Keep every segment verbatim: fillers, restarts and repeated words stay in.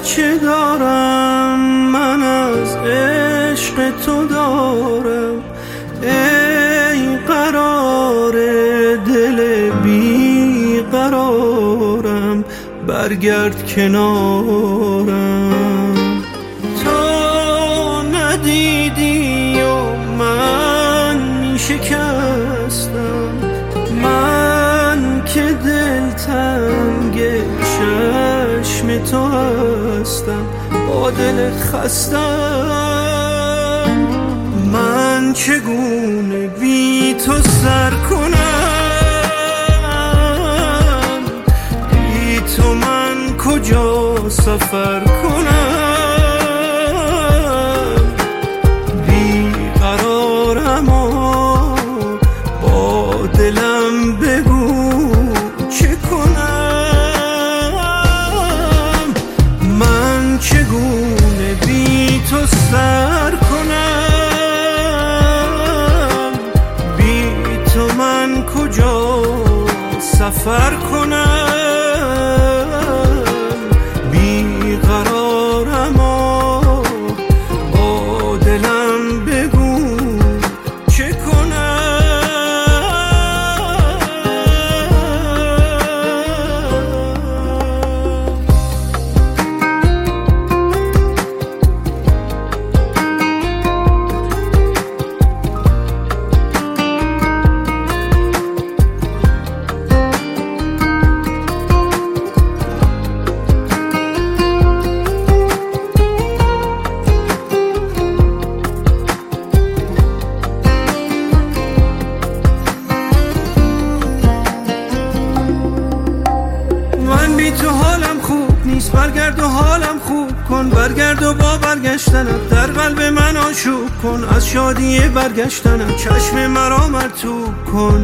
چه دارم من از عشق تو دارم، ای قرار دل بی قرارم، برگرد کنارم. تو ندیدی و من می شکستم، من که دلتنگ چشم تو هستم، با دل خستم. من چگونه بی تو سر کنم، بی تو من کجا سفر کنم. بی قرارم و با دلم بگو چه کنم. من چگونه بی تو سر کنم، بی تو من کجا سفر کنم. بی قرارم و با دلم بگو چه کنم. من بی تو حالم خوب نیست، برگرد و حالم خوب کن، برگرد و با برگشتنت در قلب من آشوب کن. از شادی برگشتنت چشم مرا مرطوب کن.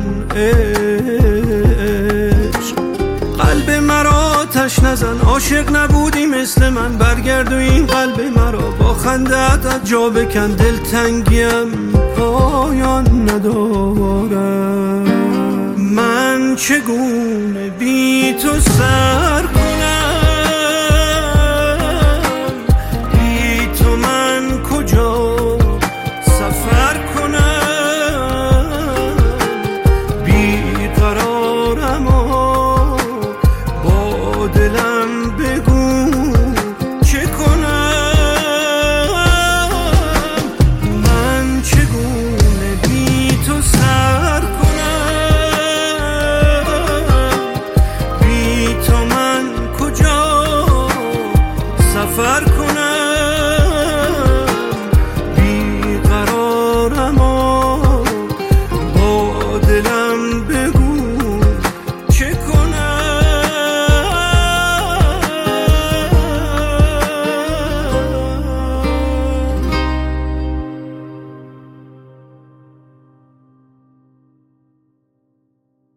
عشق قلب مرا آتش نزن، عاشق نبودی مثل من، برگرد و این قلب مرا با خنده‌ات از جا بکن. دلتنگیم پایان ندارم، من چگونه بی تو سر